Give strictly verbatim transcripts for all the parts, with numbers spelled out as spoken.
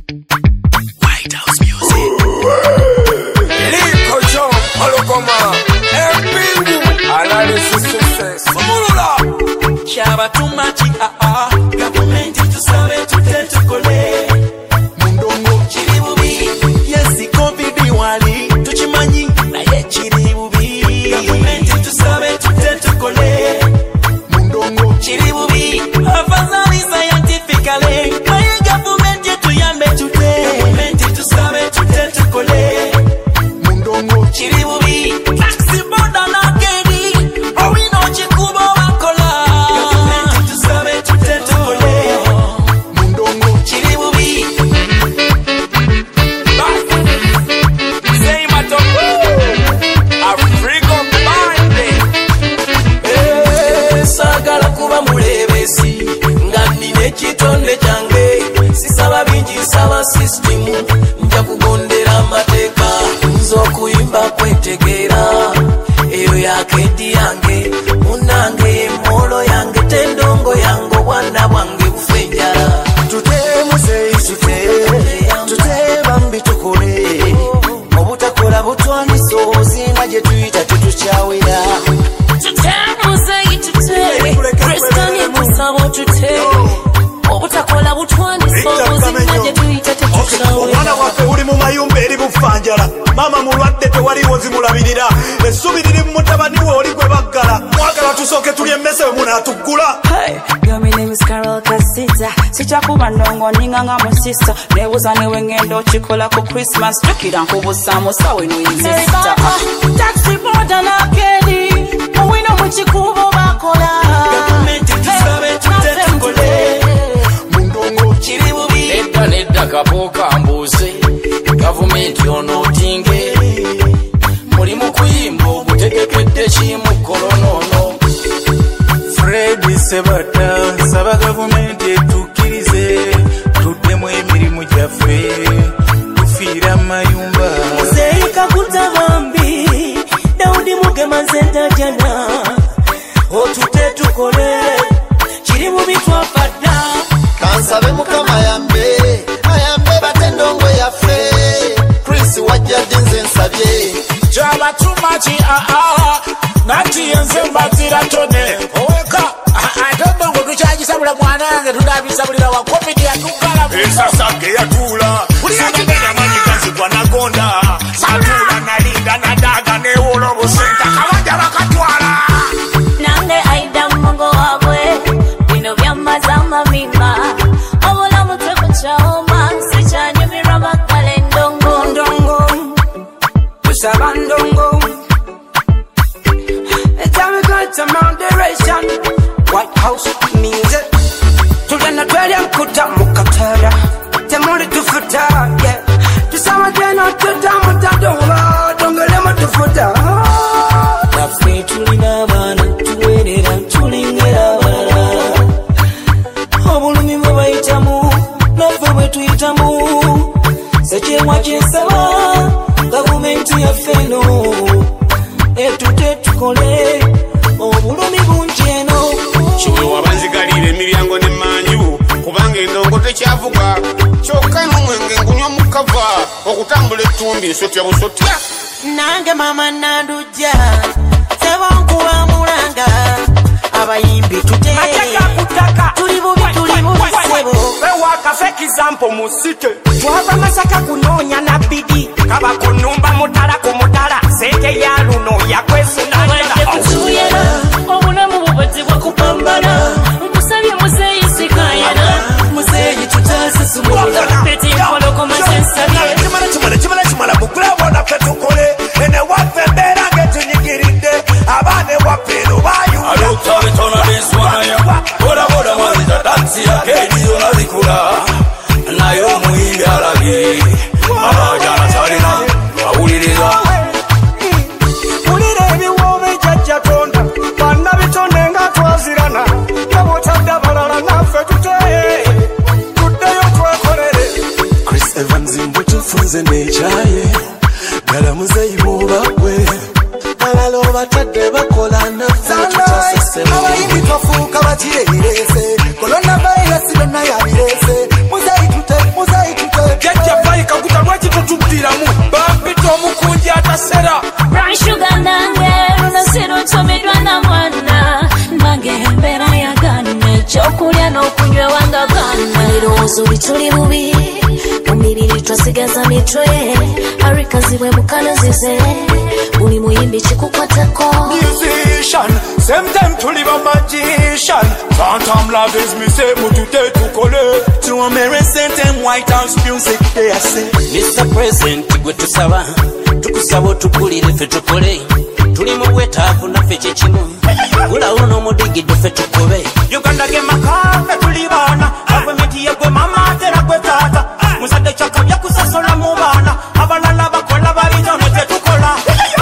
White House Music. Liko John, Malokoma, M P U, Analysis Success. Sumulula. Chaba too much, ah ah. Government to serve to tell to collect. Mundongo chiri bubi. Yes, COVID wali. Tuchimanyi na ye chiri bubi. Government to serve to tell to collect. Mundongo chiri bubi. Afadhali scientifically. My government to yambe today. Government to serve to tell to collect. Mundongo chiri bubi. Taxi boda na kedi. Oh we know chikubo wakola. Government to serve to tell to collect. Mundongo chiri bubi. Say matoko. Africa bande. Eh, sagala kuba mulebesi. Ngandi ne kitonde kyange. Sisaba bingi saba system. Nja kugondera amateeka. Nzokuyimba kwetegera. Eyo yakedi yange. Munange molo yange tendongo yango bwana bwange bufenjala. Tutemu tutemu tutemu bambi tukole obutakola butwaniso zina gye tuyita tetukyawera Tutemu tutemu Kristani kusabo tutemu obutakola butwaniso zina gye tuyita tetukyawera. omwana waffe uli mu mayumba eri bufanjala mama mulwadde tewaliwo zimulabirira essubi liri mu mutabani we oli gwe baggala mwagala tusooke tuli emmese we munaatuggula. Hey, yo, my name is Carol Casita. Sichakuba ndongo ninganga mu sister. Nebuza newe ngendo chikola ku Christmas. Tukira nkubusa musawe no insista. Taxi boda na kedi. Owino mu chikubo bakola. Government to serve to tell to collect. Mundongo chiri bubi. Nedda nedda kapoka mbuze. Government yonotinge. Muri mu kuyimba ogutegekedde kimu kolonono. Fred Sebata saba government etukirize tuddemu emirimu gyaffe tufiira mayumba. Muzeika kutabambi. Daudi mugema zenda jana. Otute tukole. Chiri bubi twafadda. kansabe mukama yambe ayambe batendongo yaffe Chris wajja dinze nsabye Jaba too much, ah ah. Nanti yenze mbatira tone. Oweka, I don't know what to charge sabula mwanange tudabisabulira wa COVID ya tukala. Esa sake ya tula. Sina na manyi kazi kwa nagonda. Satula na linda na daga ne wolobo senta kawaja wakatwala. Nange aida mungo wabwe. Bino byama zama mima. Obola mutwe kuchaoma. Sichanye miraba kale ndongo. Ndongo. Tusabandongo. It's time we go to moderation. White House music. Tulena twali mkuta mukatara. Temuli tufuta, yeah. Tusama tena tutamu tadonga. Dongelema tufuta. Naffe tulina abaana tuweerera tulengera abalala. Obulumi bwe bayitamu naffe bwe tuyitamu. Sekyemwa kyensaba gavumenti yaffe eno etute tukole obulumi bungi eno. Kiwe wabanzigalira emiryango n'emmanju kubanga endongo tekyavuga kyokka n'omwenge ngunywa mu kava okutambula ettumbi nsotya busotya. Nange mama nandujja sebonkuba mulanga abayimbi tute tuli bubi tuli bubi sebo Waka example musite. twava Masaka kunoonya na bidi Kaba kunumba mutala kumutala. Sente ya luno ya kwesu na Abadde kutuyera obulamu bubazibwa kupambana. Nkusabye muzeeyi sikayana. muzeeyi tutasisumula Peti mpoloko mazensabye. kimala kimala kimala kimala mugulabo naffe tukole ene waffe embeera ng'etunyigiridde abaana ewaffe eno baayuula Alokta betona beswana ya Boda boda mwanza taxi ya kedi yona zikula Na yo muhimbi alagi Mama jana sarina Wawuliriza ulira ebiwoobe jajja tonda banna bitonde nga twazirana nabotadda balala naffe tuteye tuddeyo twekolere Chris Evans mbwe tufunze n'ekyaye gala muzeeyi bw'obagwe balala obatadde bakola naffe tutasesemu abayimbi twafuuka bakireerese coronavirus byonna yabireese muzeeyi tute muzeeyi tute busubi tuli bubi mumibiri twasigaza mitwe arikazibwe mukano zize buli muyimbi kikukwatako musician same time tuli ba magician phantom love is me say mutute tukole to American them White House music they are say Mister President gwe tusaba tukusaba tukulire fe tukole tuli mu wetaavu naffe kyekimu gula uno mudigidde fe tukobe Uganda ge makaka tuli bana gavumenti yegwe mama tera gwe tata musade chaka bya kusasola mu bana abalala bakola babitone tetukola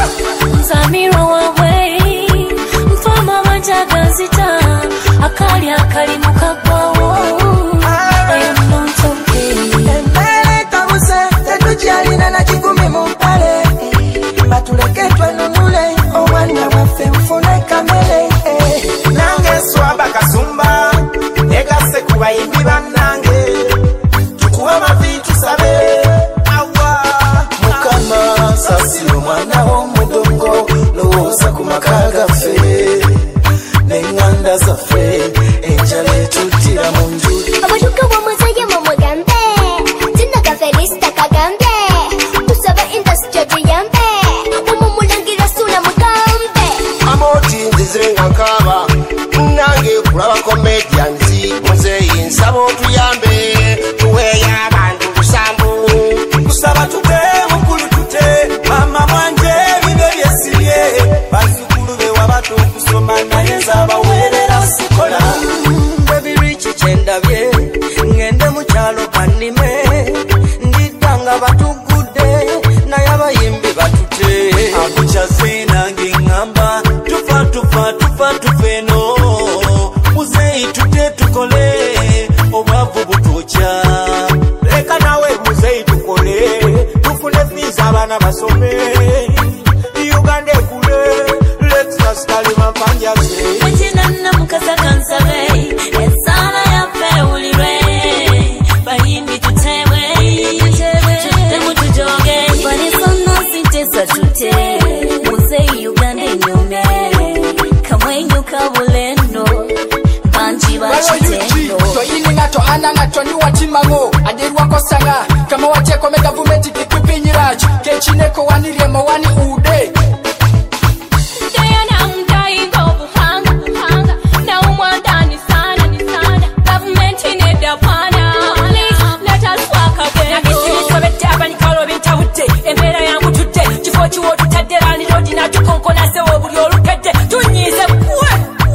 Nzamiro wawe mfama wanjaga nzita akali akali mukagwawo I am not okay Mbele tabuse tetujalina na kikumi mumpale batuleketwe nunule omwana waffe mfune kamele nange swaba kasumba egase kuba imbi bannange tukuwa mavitu sabe awa mukama sasiro mwana w'omudongo lowooza ku maka gaffe n'enganda zaffe enjala etuttira mu nju Abajuka b'omuzeeye mumugambe Tinaga Felista kagambe Tusaba industry tuyambe Mumumulangira suna mugambe Amoti nzize nga nkaba nange kulaba comedians muzeeyi nsaba otuyambe tuweeyo abantu lusambu kusaba tute mukulu tute mama mwanje bibe byesibye bazukulu be wabatu kusoma naye nzabaweerera sikola bebirichi kyendabye ngende mu kyalo kanime nditanga batugudde naye abayimbi batute akukyaze nange ngamba tufa tufa tufa tufeno muzeeyi tute tukole obwavu butuukya leka nawe muzeeyi tukole tufune fiizi abaana basome Uganda ekule Lexus kalima mpanjase Ejinanna mukasa kansabe Esana ya feulire Bayimbi tutewe Tutte mutujoge Barisono sintesa tute Muzeeyi Uganda enyome Kamwenyu kabulendo Banji bachitendo toyini nato ana nato ni watimango adirwako sanga kama wateko me gavumenti kikupinyiracho kechineko wanirye mawani ude Diana mdai ngobu hanga hanga na umwandani sana ni sana government ineda pana let us walk away na kisi sobete abani kalo bintawute embera yangu tudde kifo kiwo tutadera ni rodi na tukonkona sewo buli olukadde tunyize kwe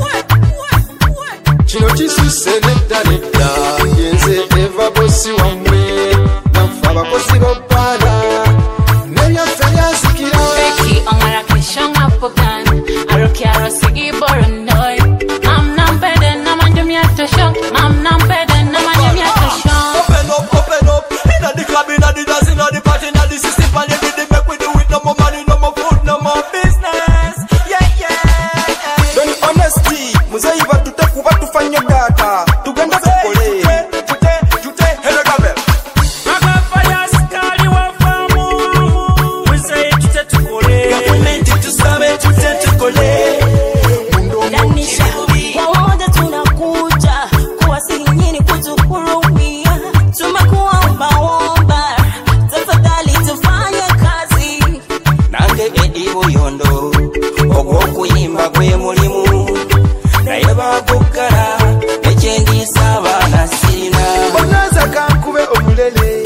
kino kisuse nedda nedda yenze eva bosi wamwe nafe abakozi b'obbaana n'ebyaffe byazikira Becky ongara kishonga pogan aroki arosigi boronoi mam nampede na manjum yato shong mam nampede na manjum yato shong Open up, open up inna the club, inna the dance, inna the party, inna the system and everything make we do it. No more money, no more food, no more business. Yeah, yeah. Doni honesty muzeeyi batute kuba tufanye data tugenda tukole tute tute hele gabel Government tusabe tute tukole Danisha wawote tunakuja kuwasihi nyinyi kutukurumia tumekuomba omba tafadhali tufanye kazi nange edi buyondo ogw'okuyimba gwe mulimu naye baguggala ekyendiisa abaana sirina bonaza kankube omulele